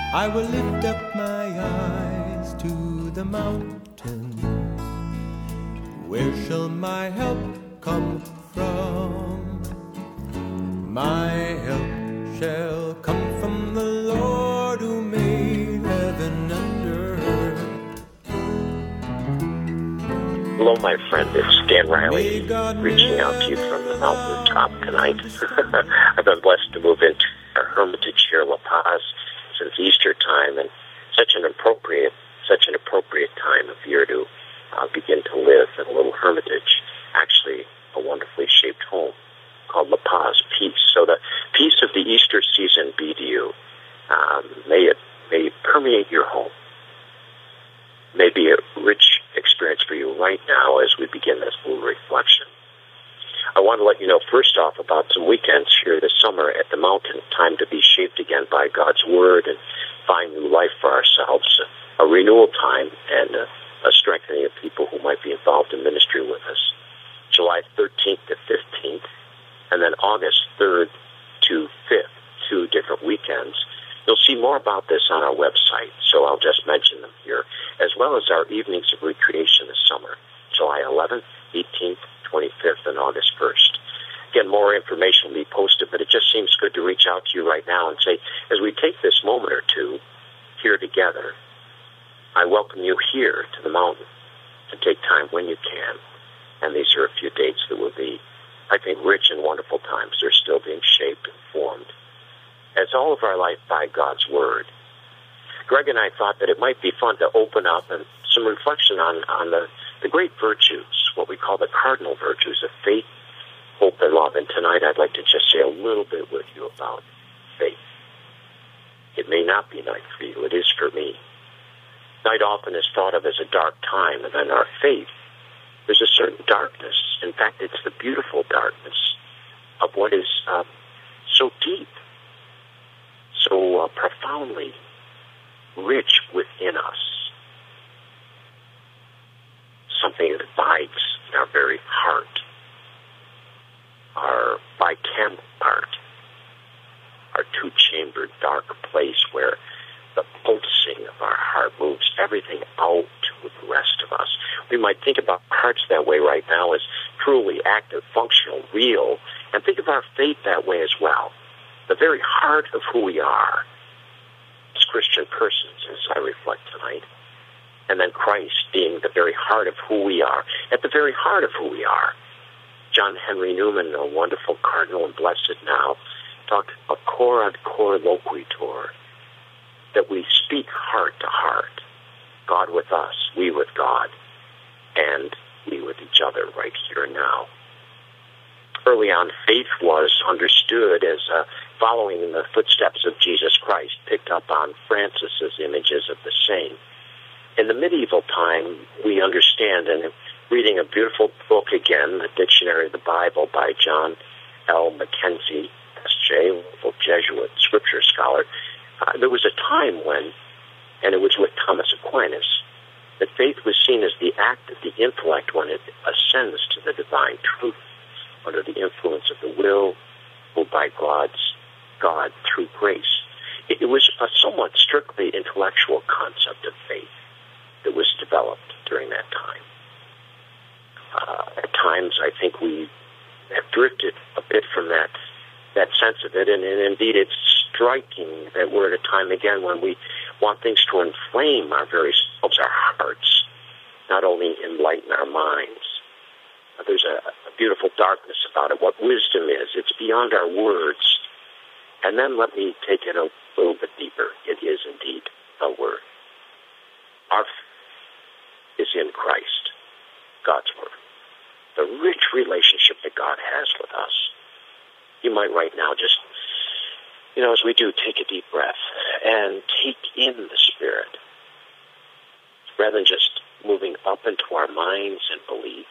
I will lift up my eyes to the mountain. Where shall my help come from? My help shall come from the Lord who made heaven and earth. Hello, my friend. It's Dan Riley reaching out to you from the mountaintop tonight. I've been blessed to move into our hermitage here in La Paz since Easter time, and such an appropriate time of year to begin to live in a little hermitage, actually a wonderfully shaped home called La Paz Peace. So the peace of the Easter season be to you. May it permeate your home. May be a rich experience for you right now as we begin this little reflection. I want to let you know first off about some weekends here this summer at the mountain. Time to be shaped again by God's Word and find new life for ourselves. A renewal time and a strengthening of people who might be involved in ministry with us. July 13th to 15th, and then August 3rd to 5th, 2 different weekends. You'll see more about this on our website, so I'll just mention them here, as well as our evenings of recreation this summer, July 11th, 18th, 25th, and August 1st. Again, more information will be posted, but it just seems good to reach out to you right now and say, as we take this moment or two here together, I welcome you here to the mountain to take time when you can. And these are a few dates that will be, I think, rich and wonderful times. They're still being shaped and formed, as all of our life, by God's Word. Greg and I thought that it might be fun to open up and some reflection on the great virtues, what we call the cardinal virtues of faith, hope, and love. And tonight I'd like to just say a little bit with you about faith. It may not be night for you. It is for me. Night often is thought of as a dark time, and in our faith, there's a certain darkness. In fact, it's the beautiful darkness of what is so deep, so profoundly rich within us. Something that abides in our very heart, our bicameral heart, our two-chambered dark place where the pulsing of our heart moves everything out with the rest of us. We might think about hearts that way right now as truly active, functional, real, and think of our faith that way as well. The very heart of who we are as Christian persons, as I reflect tonight. And then Christ being the very heart of who we are, at the very heart of who we are. John Henry Newman, a wonderful cardinal and blessed now, talked a cor ad cor loquitur, that we speak heart to heart, God with us, we with God, and we with each other right here and now. Early on, faith was understood as following in the footsteps of Jesus Christ, picked up on Francis's images of the same. In the medieval time, we understand, and reading a beautiful book again, the Dictionary of the Bible by John L. Mackenzie, S.J., a Jesuit scripture scholar, there was a time when, and it was with Thomas Aquinas, that faith was seen as the act of the intellect when it ascends to the divine truth under the influence of the will, moved by God through grace. It was a somewhat strictly intellectual concept of faith that was developed during that time. At times, I think we have drifted a bit from that sense of it, and indeed it's striking that we're at a time again when we want things to inflame our very selves, our hearts, not only enlighten our minds. There's a beautiful darkness about it. What wisdom is, it's beyond our words. And then let me take it a little bit deeper. It is indeed the Word. Our faith is in Christ, God's Word. The rich relationship that God has with us. You might right now just, as we do, take a deep breath and take in the Spirit. Rather than just moving up into our minds and belief,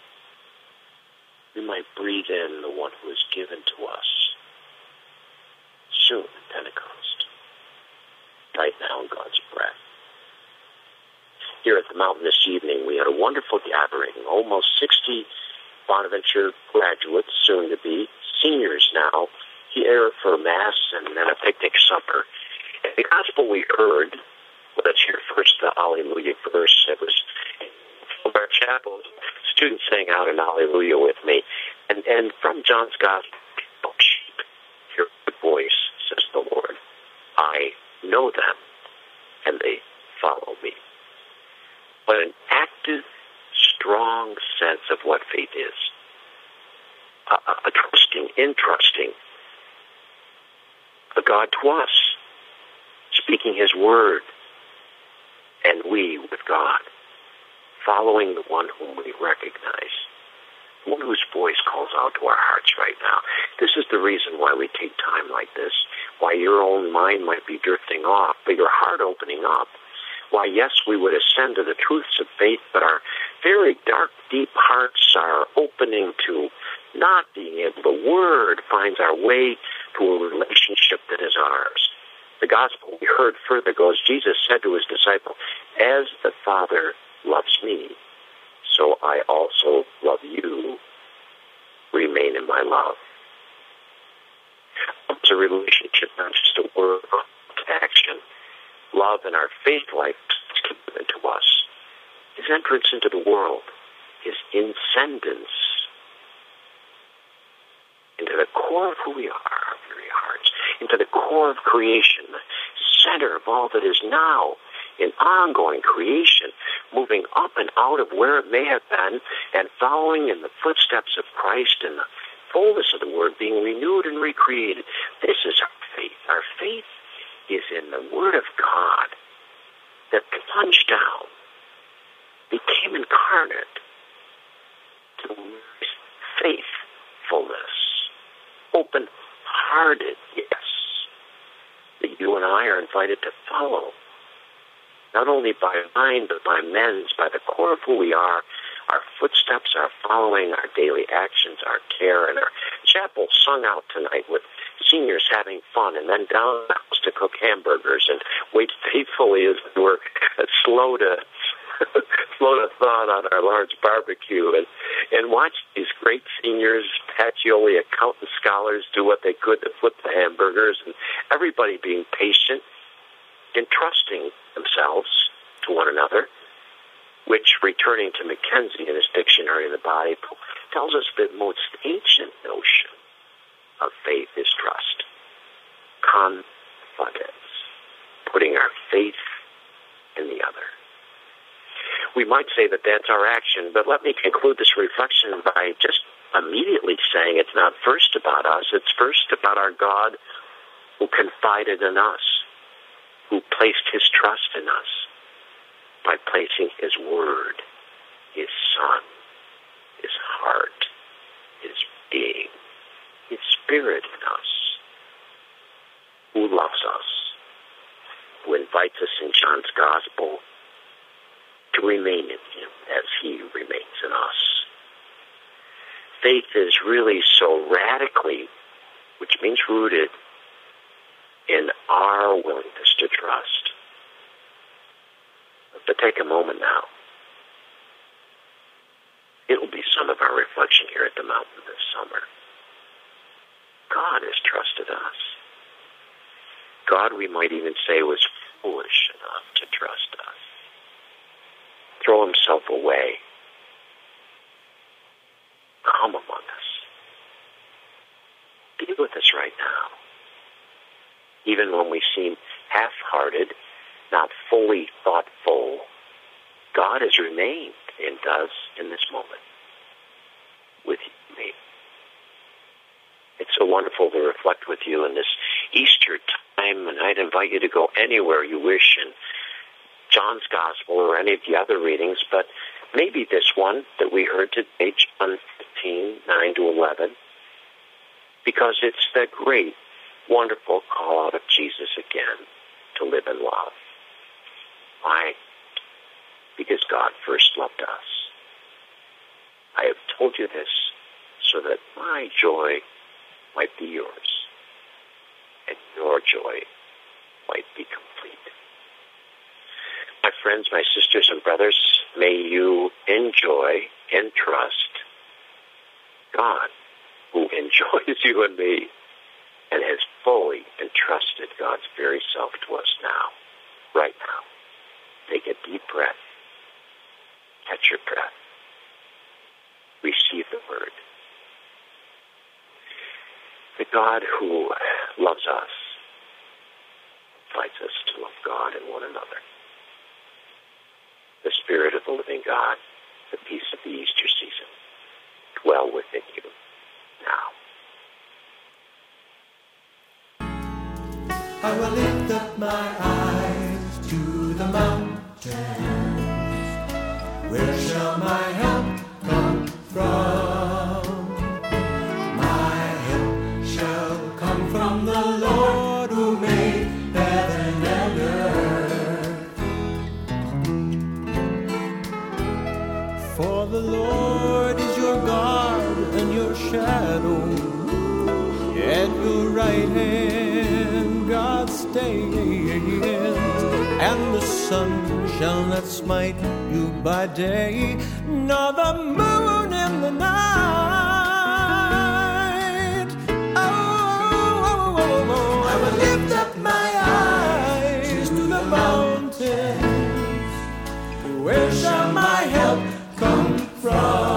we might breathe in the one who is given to us soon at Pentecost, right now in God's breath. Here at the mountain this evening, we had a wonderful gathering, almost 60 Bonaventure graduates, soon to be seniors now, here for Mass and then a picnic supper. The gospel we heard, let's hear first the Alleluia verse. It was from our chapel. Students sang out an Alleluia with me. And from John's Gospel, sheep hear the voice, says the Lord. I know them, and they follow me. But an active, strong sense of what faith is. A trusting, entrusting a God to us, speaking his word, and we with God, following the one whom we recognize, one whose voice calls out to our hearts right now. This is the reason why we take time like this, why your own mind might be drifting off, but your heart opening up. Why, yes, we would ascend to the truths of faith, but our very dark, deep hearts are opening to not being able. The Word finds our way to a relationship that is ours. The gospel we heard further goes, Jesus said to his disciple, as the Father loves me, so I also love you. Remain in my love. It's a relationship, not just a word or action. Love in our faith life is commitment to us. His entrance into the world, his inscendence into the core of who we are, our very hearts, into the core of creation, the center of all that is now, in ongoing creation, moving up and out of where it may have been, and following in the footsteps of Christ in the fullness of the Word, being renewed and recreated. This is our faith. Our faith is in the Word of God that plunged down, became incarnate, to faithfulness, open-hearted, yes, that you and I are invited to follow, not only by mind, but by men's, by the core of who we are, our footsteps, our following, our daily actions, our care, and our chapel sung out tonight with seniors having fun, and then down the house to cook hamburgers and wait faithfully as we were slow to thaw on our large barbecue, and watch these great seniors, Pacioli accountant scholars, do what they could to flip the hamburgers, and everybody being patient, entrusting themselves to one another, which, returning to Mackenzie in his Dictionary of the Bible, tells us the most ancient notion of faith is trust, confidence, putting our faith in the other. We might say that that's our action, but let me conclude this reflection by just immediately saying it's not first about us, it's first about our God who confided in us, who placed his trust in us by placing his word, his Son, his heart, his being, his Spirit in us, who loves us, who invites us in John's Gospel to remain in him as he remains in us. Faith is really so radically, which means rooted in our willingness to trust. But take a moment now. It will be some of our reflection here at the mountain this summer. God has trusted us. God, we might even say, was foolish enough to trust us. Throw himself away. Come among us. Be with us right now. Even when we seem half-hearted, not fully thoughtful, God has remained and does in this moment with you and me. It's so wonderful to reflect with you in this Easter time, and I'd invite you to go anywhere you wish in John's Gospel or any of the other readings, but maybe this one that we heard today, John 15, 9 to 11, because it's the great, wonderful call out of Jesus again to live in love. Why? Because God first loved us. I have told you this so that my joy might be yours and your joy might be complete. My friends, my sisters and brothers, may you enjoy and trust God, who enjoys you and me and has fully entrusted God's very self to us now. right now. Take a deep breath. Catch your breath. Receive the word. The God who loves us invites us to love God and one another. The Spirit of the living God, the peace of the Easter season, dwell within you now. I will lift up my eyes to the mountains. Where shall my help come from? My help shall come from the Lord who made heaven and earth. For the Lord is your God and your shadow, at your right hand God stands, and the sun shall not smite you by day, nor the moon in the night. Oh, I will lift up my eyes to the mountains. Where shall my help come from?